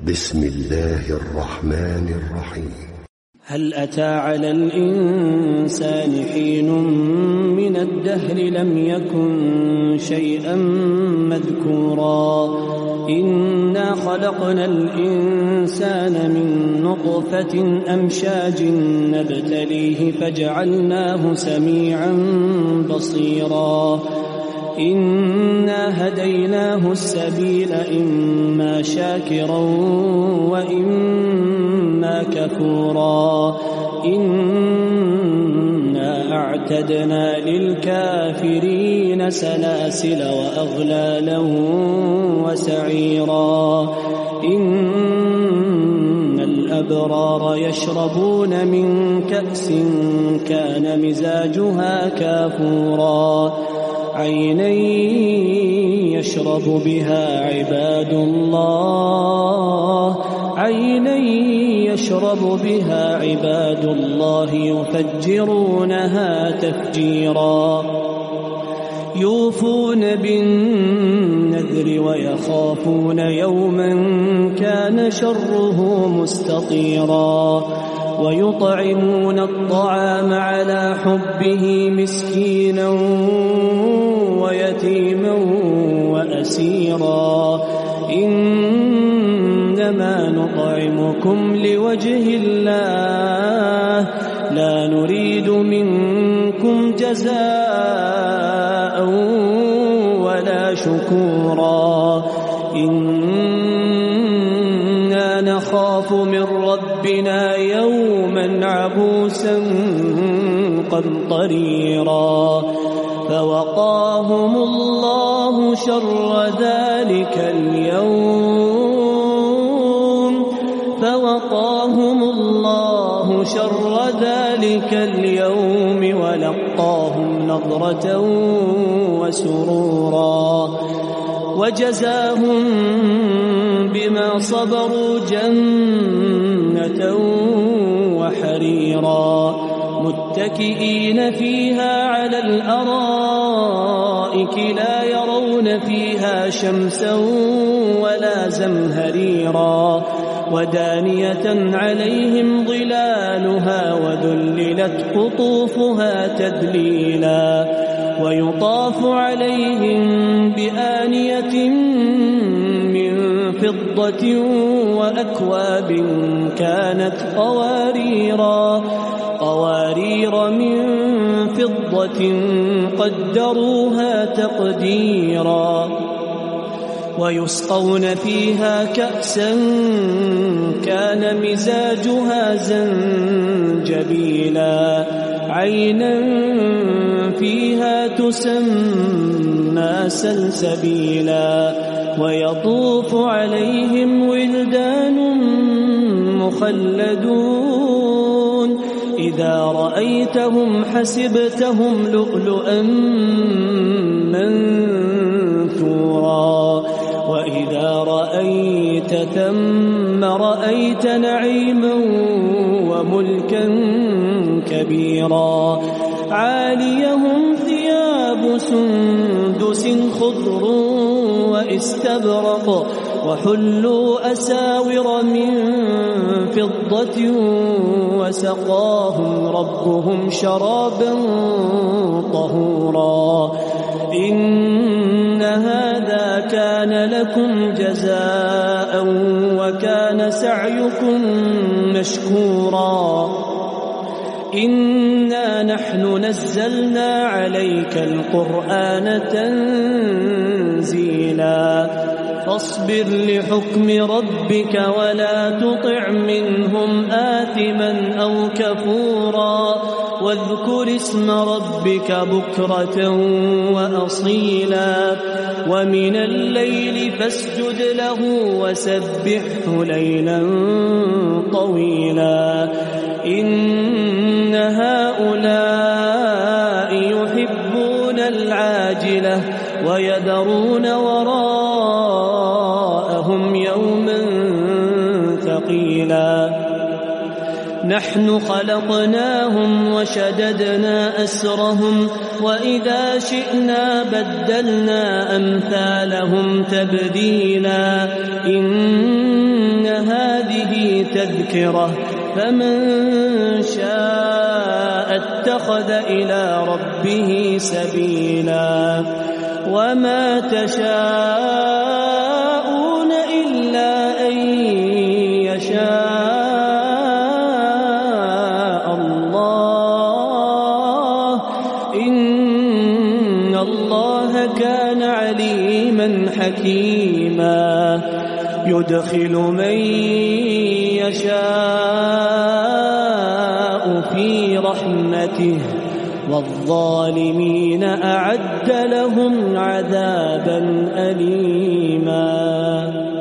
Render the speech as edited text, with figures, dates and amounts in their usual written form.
بسم الله الرحمن الرحيم. هل أتى على الإنسان حين من الدهر لم يكن شيئا مذكورا إنا خلقنا الإنسان من نطفة أمشاج نبتليه فجعلناه سميعا بصيرا إنا هديناه السبيل إما شاكرا وإما كفورا إنا أعتدنا للكافرين سلاسل وأغلالا وسعيرا إن الأبرار يشربون من كأس كان مزاجها كافورا عينا يشرب بها عباد الله يفجرونها تفجيرا يوفون بالنذر ويخافون يوما كان شره مستطيرا ويطعمون الطعام على حبه مسكينا ويتيما وأسيرا إنما نطعمكم لوجه الله لا نريد منكم جزاء ولا شكورا إنا نخاف من ربنا يوما عبوسا قمطريرا فوقاهم الله شر ذلك اليوم ولقاهم نضرة وسرورا وجزاهم بما صبروا جنة وحريرا متكئين فيها على الأرائك لا يرون فيها شمسا ولا زمهريرا ودانية عليهم ظلالها وذللت قطوفها تذليلا ويطاف عليهم بآنية من فضة وأكواب كانت قوارير من فضة قدروها تقديرا ويسقون فيها كأسا كان مزاجها زنجبيلا عينا فيها تسمى سلسبيلا ويطوف عليهم ولدان مخلدون إذا رأيتهم حسبتهم لؤلؤا منثورا وإذا رأيت ثم رأيت نعيما وملكا كبيرا عاليهم ثياب سندس خضر واستبرق وحلوا أساور من فضة وسقاهم ربهم شرابا طهورا إن هذا كان لكم جزاء وكان سعيكم مشكورا إنا نحن نزلنا عليك القرآن تنزيلا فاصبر لحكم ربك ولا تطع منهم آثما أو كفورا واذكر اسم ربك بكرة وأصيلا ومن الليل فاسجد له وسبحه ليلا طويلا إن هؤلاء يحبون العاجلة ويذرون وراءهم يوما ثقيلا نحن خلقناهم وشددنا أسرهم وإذا شئنا بدلنا أمثالهم تبديلا إن تذكرة فمن شاء اتخذ إلى ربه سبيلا وما تشاءون إلا أن يشاء الله إن الله كان عليما حكيما يدخل من يشاء في رحمته والظالمين أعد لهم عذابا أليما.